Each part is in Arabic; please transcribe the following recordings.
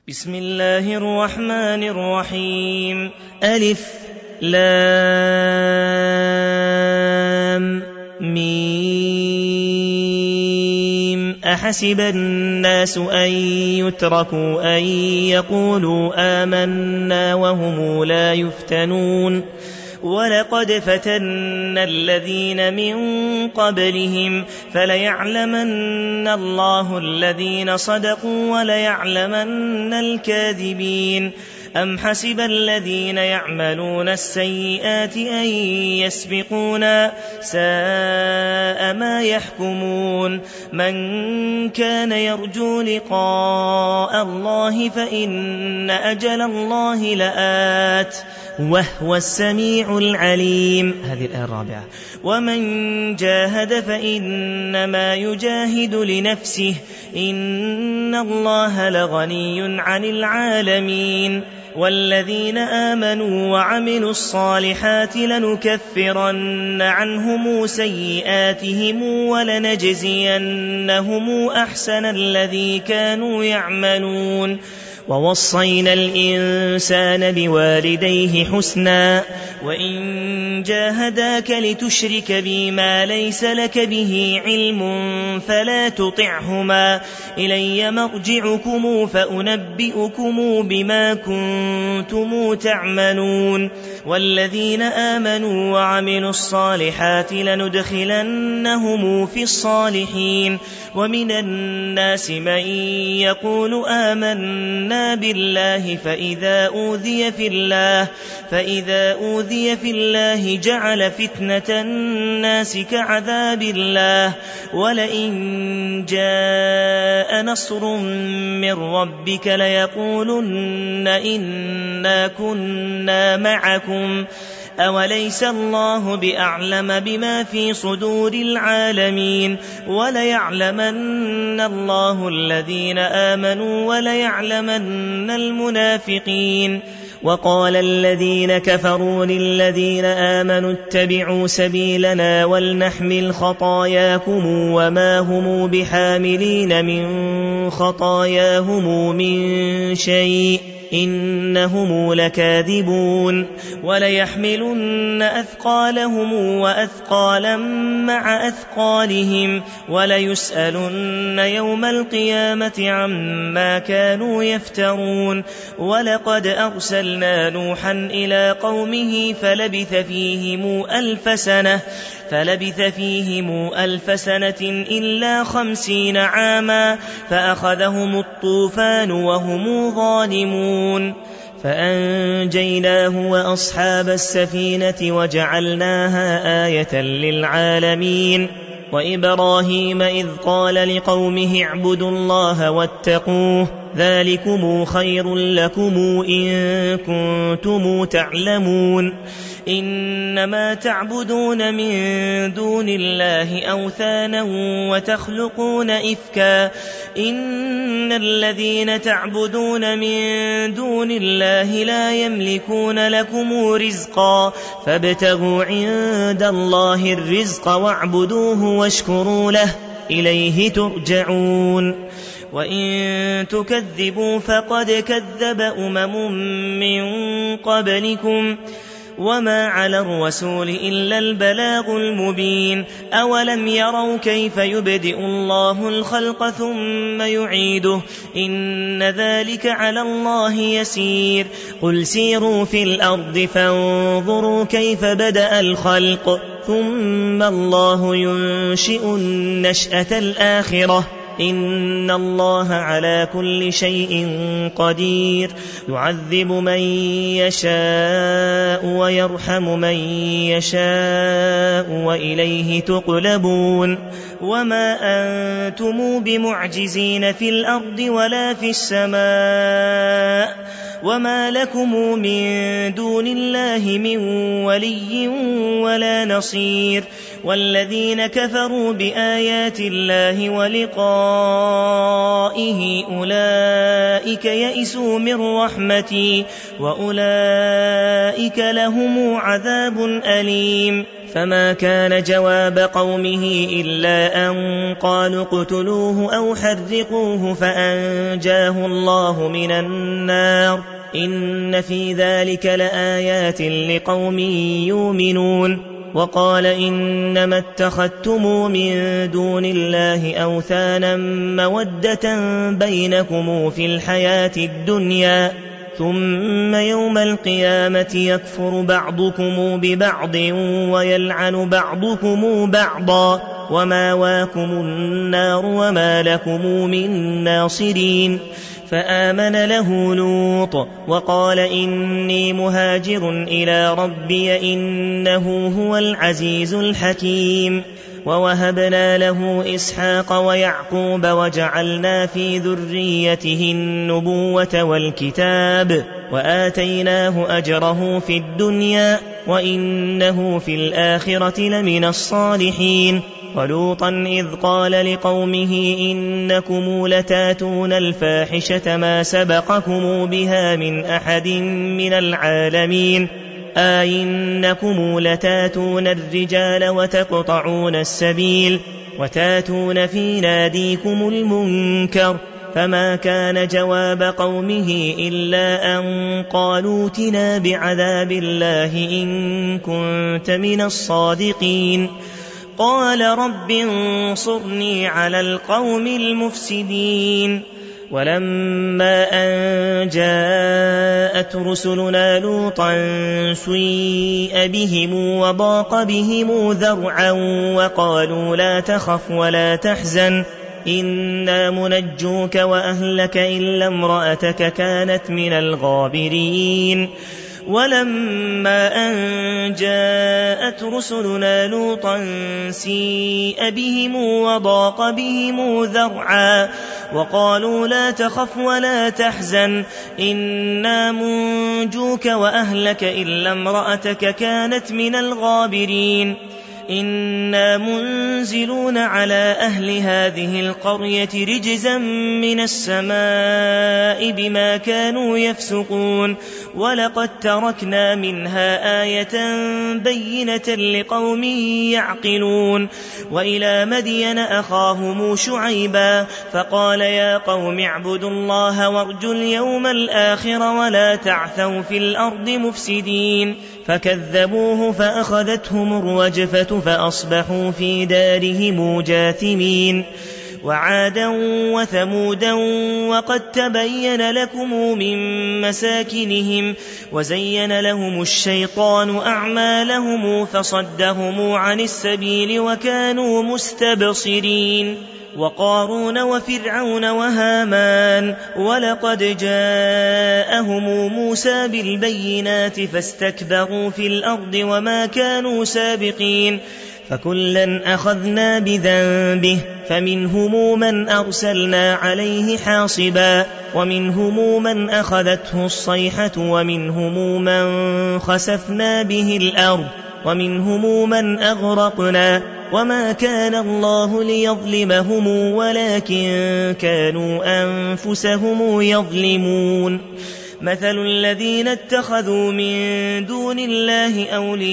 بسم الله الرحمن الرحيم. ألف لام ميم. أحسب الناس أن يتركوا أن يقولوا آمنا وهم لا يفتنون ولقد فتنا الذين من قبلهم فليعلمن الله الذين صدقوا وليعلمن الكاذبين. أم حسب الذين يعملون السيئات أن يسبقونا ساء ما يحكمون. من كان يرجو لقاء الله فإن أجل الله لآت وهو السميع العليم. هذه الآية الرابعة. ومن جاهد فإنما يجاهد لنفسه إن الله لغني عن العالمين. والذين آمنوا وعملوا الصالحات لنكفرن عنهم سيئاتهم ولنجزينهم أحسن الذي كانوا يعملون. ووصينا الإنسان بوالديه حسنا وإن جاهداك لتشرك بي ما ليس لك به علم فلا تطعهما إلي مرجعكم فأنبئكم بما كنتم تعملون. والذين آمنوا وعملوا الصالحات لندخلنهم في الصالحين. ومن الناس من يقول آمنا بالله فإذا أوذي في الله جعل فتنة الناس كعذاب الله ولئن جاء نصر من ربك ليقولن إنا كنا معكم أوليس الله بأعلم بما في صدور العالمين. وليعلمن الله الذين آمنوا وليعلمن المنافقين. وقال الذين كفروا للذين آمنوا اتبعوا سبيلنا ولنحمل خطاياكم وما هم بحاملين من خطاياهم من شيء إنهم لكاذبون. وليحملن أثقالهم وأثقالا مع أثقالهم وليسألن يوم القيامة عما كانوا يفترون. ولقد أرسلنا نوحا إلى قومه فلبث فيهم 1000 سنة إلا 50 عاما فأخذهم الطوفان وهم ظالمون. فأنجيناه وأصحاب السفينة وجعلناها آية للعالمين. وإبراهيم إذ قال لقومه اعبدوا الله واتقوه ذلكم خير لكم إن كنتم تعلمون. إنما تعبدون من دون الله أوثانا وتخلقون إفكا إن الذين تعبدون من دون الله لا يملكون لكم رزقا فابتغوا عند الله الرزق واعبدوه واشكروا له إليه ترجعون. وإن تكذبوا فقد كذب من قبلكم وما على الرسول إلا البلاغ المبين. أولم يروا كيف يبدئ الله الخلق ثم يعيده إن ذلك على الله يسير. قل سيروا في الأرض فانظروا كيف بدأ الخلق ثم الله ينشئ النشأة الآخرة إن الله على كل شيء قدير. يعذب من يشاء ويرحم من يشاء وإليه تقلبون. وما أنتم بمعجزين في الأرض ولا في السماء وما لكم من دون الله من ولي ولا نصير. والذين كفروا بآيات الله ولقائه أولئك يئسوا من رحمتي وأولئك لهم عذاب أليم. فما كان جواب قومه إلا أن قالوا اقتلوه أو حرقوه فأنجاه الله من النار إن في ذلك لآيات لقوم يؤمنون. وقال إنما اتخذتم من دون الله أوثانا مودة بينكم في الحياة الدنيا ثم يوم القيامة يكفر بعضكم ببعض ويلعن بعضكم بعضا وماواكم النار وما لكم من ناصرين. فآمن له لوط وقال إني مهاجر إلى ربي إنه هو العزيز الحكيم. ووهبنا له إسحاق ويعقوب وجعلنا في ذريته النبوة والكتاب وآتيناه أجره في الدنيا وإنه في الآخرة لمن الصالحين. ولوطا إذ قال لقومه إنكم لتاتون الفاحشة ما سبقكم بها من أحد من العالمين أئنكم لتاتون الرجال وتقطعون السبيل وتاتون في ناديكم المنكر. فما كان جواب قومه إلا أن قالوا ائتنا بعذاب الله إن كنت من الصادقين. قال رب انصرني على القوم المفسدين. ولما أن جاءت رسلنا لوطا سيء بهم وضاق بهم ذرعا وقالوا لا تخف ولا تحزن إنا منجوك وأهلك إلا امرأتك كانت من الغابرين. ولما أن جاءت رسلنا لوطا سيء بهم وضاق بهم ذرعا وقالوا لا تخف ولا تحزن إنا منجوك وأهلك إلا امرأتك كانت من الغابرين. إنا منزلون على أهل هذه القرية رجزا من السماء بما كانوا يفسقون ولقد تركنا منها آية بينة لقوم يعقلون. وإلى مدين أخاهم شعيبا فقال يا قوم اعبدوا الله وارجوا اليوم الآخر ولا تعثوا في الأرض مفسدين. فكذبوه فأخذتهم الرجفة فأصبحوا في دارهم جاثمين. وعادا وثمودا وقد تبين لكم من مساكنهم وزين لهم الشيطان أعمالهم فصدهم عن السبيل وكانوا مستبصرين. وقارون وفرعون وهامان ولقد جاءهم موسى بالبينات فاستكبروا في الأرض وما كانوا سابقين. فكلا أخذنا بذنبه فمنهم من أرسلنا عليه حاصبا ومنهم من أخذته الصيحة ومنهم من خسفنا به الأرض ومنهم من أغرقنا وما كان الله ليظلمهم ولكن كانوا أنفسهم يظلمون. مثل الذين اتخذوا من دون الله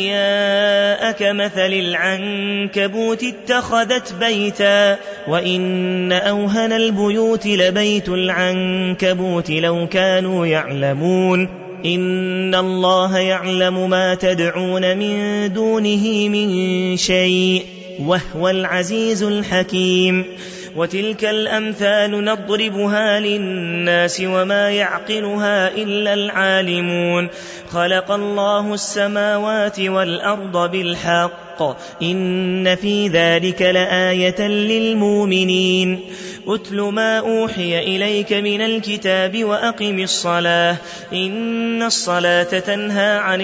أولياء كمثل العنكبوت اتخذت بيتا وإن أوهن البيوت لبيت العنكبوت لو كانوا يعلمون. إن الله يعلم ما تدعون من دونه من شيء وهو العزيز الحكيم. وتلك الأمثال نضربها للناس وما يعقلها إلا العالمون. خلق الله السماوات والأرض بالحق إن في ذلك لآية للمؤمنين. أتل ما أوحي إليك من الكتاب وأقم الصلاة إن الصلاة تنهى عن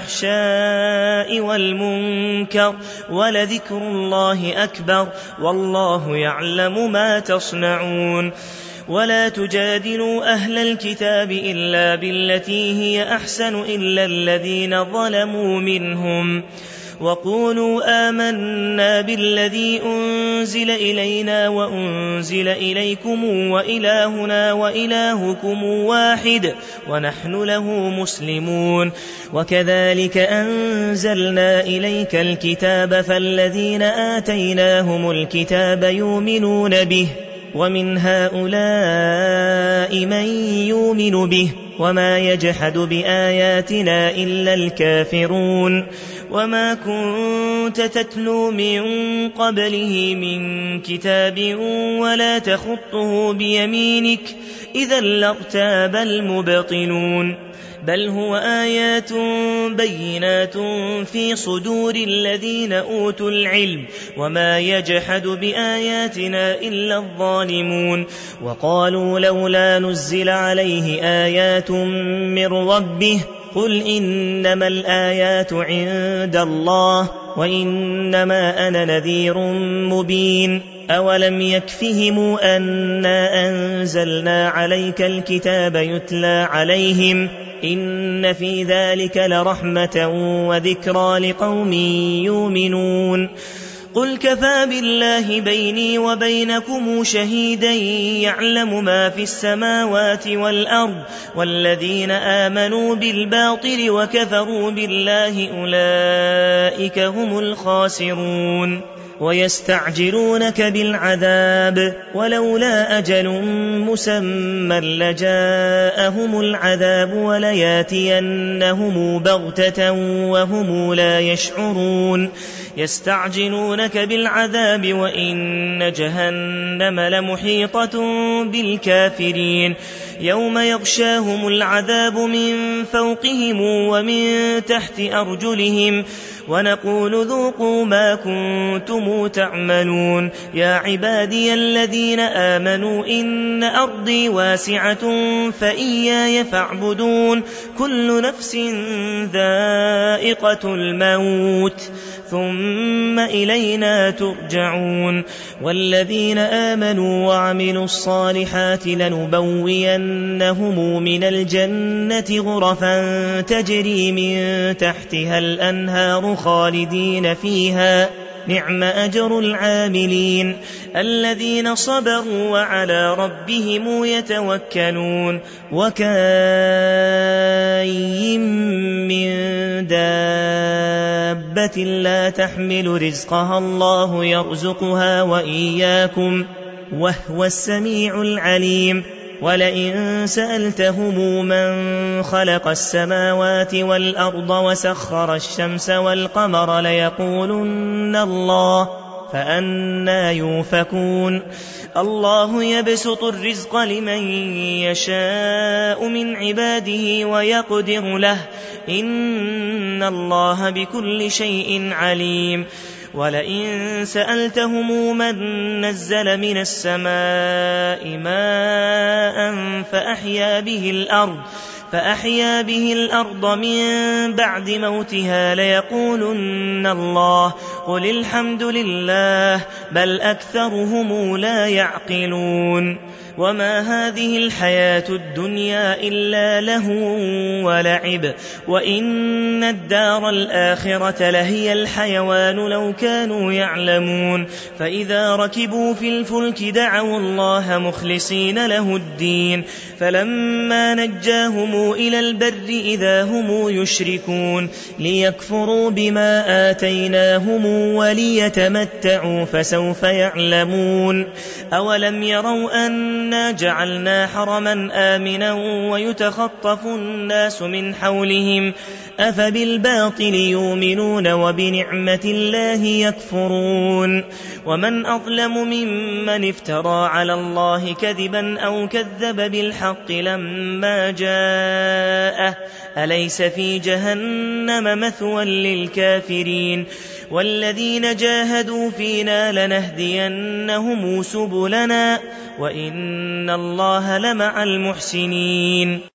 الفحشاء والمنكر ولذكر الله أكبر والله يعلم ما تصنعون. ولا تجادلوا أهل الكتاب إلا بالتي هي أحسن إلا الذين ظلموا منهم وقولوا آمنا بالذي أنزل إلينا وأنزل إليكم وإلهنا وإلهكم واحد ونحن له مسلمون وكذلك أنزلنا إليك الكتاب فالذين آتيناهم الكتاب يؤمنون به ومن هؤلاء من يؤمن به وما يجحد بآياتنا إلا الكافرون وما كنت تتلو من قبله من كتاب ولا تخطه بيمينك إذا لارتاب المبطلون بل هو آيات بينات في صدور الذين أوتوا العلم وما يجحد بآياتنا إلا الظالمون وقالوا لولا نزل عليه آيات من ربه قل إنما الآيات عند الله وإنما أنا نذير مبين أولم يكفهم أنا أنزلنا عليك الكتاب يتلى عليهم إن في ذلك لرحمة وذكرى لقوم يؤمنون قل كفى بالله بيني وبينكم شهيدا يعلم ما في السماوات والأرض والذين آمنوا بالباطل وكفروا بالله أولئك هم الخاسرون ويستعجلونك بالعذاب ولولا أجل مسمى لجاءهم العذاب ولياتينهم بغتة وهم لا يشعرون يستعجلونك بالعذاب وإن جهنم لمحيطة بالكافرين يوم يغشاهم العذاب من فوقهم ومن تحت أرجلهم ونقول ذوقوا ما كنتم تعملون يا عبادي الذين آمنوا إن أرضي واسعة فإياي فاعبدون كل نفس ذائقة الموت ثم إلينا ترجعون والذين آمنوا وعملوا الصالحات لنبوينهم من الجنة غرفا تجري من تحتها الأنهار خالدين فيها نعم أجر العاملين الذين صبروا وعلى ربهم يتوكلون وكأي من دابة لا تحمل رزقها الله يرزقها وإياكم وهو السميع العليم ولئن سألتهم من خلق السماوات والأرض وسخر الشمس والقمر ليقولن الله فأنى يؤفكون الله يبسط الرزق لمن يشاء من عباده ويقدر له إن الله بكل شيء عليم ولئن سألتهم من نزل من السماء ماء فأحيا به الأرض من بعد موتها ليقولن الله قل الحمد لله بل أكثرهم لا يعقلون وما هذه الحياة الدنيا إلا لهو ولعب وإن الدار الآخرة لهي الحيوان لو كانوا يعلمون فإذا ركبوا في الفلك دعوا الله مخلصين له الدين فلما نجاهم إلى البر إذا هم يشركون ليكفروا بما آتيناهم وليتمتعوا فسوف يعلمون أولم يروا أنا جعلنا حرما آمنا ويتخطف الناس من حولهم أفبالباطل يؤمنون وبنعمة الله يكفرون ومن أظلم ممن افترى على الله كذبا أو كذب بالحق لما جاءه أليس في جهنم مثوى للكافرين والذين جاهدوا فينا لنهدينهم سبلنا وإن الله لمع المحسنين